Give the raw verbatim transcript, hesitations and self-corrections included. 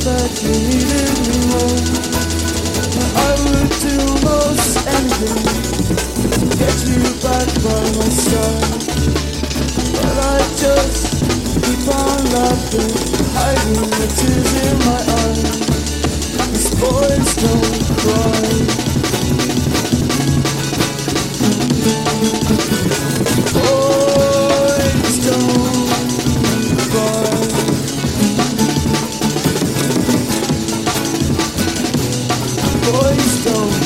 that you needed me more. I would do most anything to get you back by my side, but I just keep on laughing, hiding the tears in my eyes. These boys don't cry. Boys don't cry. Boys don't